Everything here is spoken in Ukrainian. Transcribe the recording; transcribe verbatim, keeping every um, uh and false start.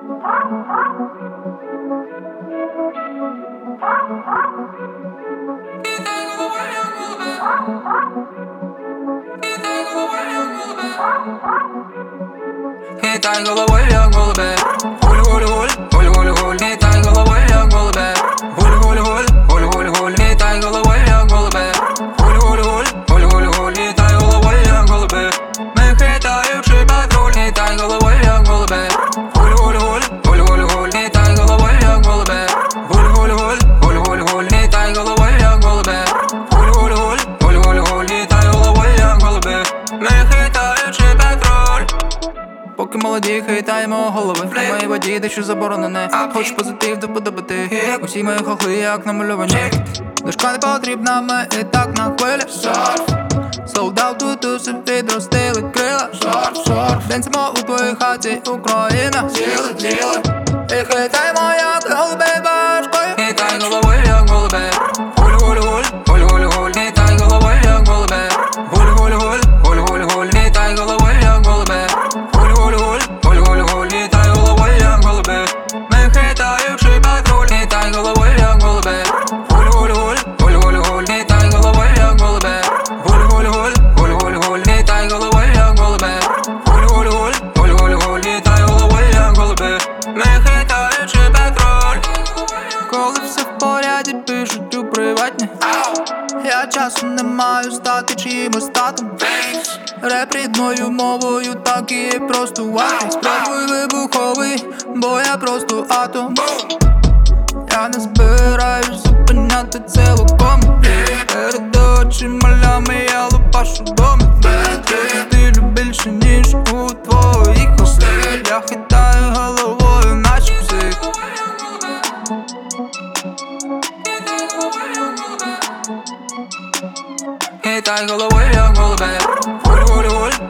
Хитай головою, як голубе. Гуль-гуль-гуль, гуль-гуль-гуль. Хитай головою, як голубе. Гуль-гуль-гуль, гуль-гуль-гуль. Хитай головою, як голубе. Гуль-гуль-гуль, гуль-гуль-гуль. Хитай головою, як голубе. Ми хитаючи патруль. Хитай головою, як голубе. Гуль-гуль-гуль, гуль-гуль-гуль. Хитай головою, як голубе. Гуль-гуль-гуль, гуль-гуль-гуль. Хитай головою, як голубе. Гуль-гуль-гуль, гуль-гуль-гуль. Хитай головою, як голубе. Ми хитаючи патруль. Поки молоді, хитаємо голови. На моїй воді дещо заборонене. Хоч позитив, то подобати. Усі мої хохли, як намальовані. Дошка не потрібна, ми і так на хвилі. Солдат тут у собі відростили крила. Денцемо у твоїй хаті, Україна. І хитаємо, як голуби башкою. Хитай головою, як голубе. Гуль-гуль-гуль, гуль-гуль-гуль. Хитай головою, як голубе. Гуль-гуль-гуль, гуль-гуль-гуль. Хитай головою, як голубе. Гуль-гуль-гуль, гуль-гуль-гуль. Хитай головою, як голубе. Ми хитаючи патруль. Хитай головою, як голубе. Гуль-гуль-гуль, гуль-гуль-гуль. Хитай головою, як голубе. Гуль-гуль-гуль, гуль-гуль-гуль. Хитай головою, як голубе. Гуль-гуль-гуль, гуль-гуль-гуль. Хитай головою, як голубе. Ми хитаючи патруль. Коли все в поряді, пишуть у приватні. Я часу не маю стати чимось татом. Реп рідною мовою, так і є просто ватний. Спробуй вибуховий, бо я просто атом. Я не збираюсь зупиняти цілком. Перед очима лями я лупашу доми. Стилю більше, ніж у твоїх ослів. Я хитаю головою, наче псих. Хитай головою, як голубе. Гуль-гуль-гуль,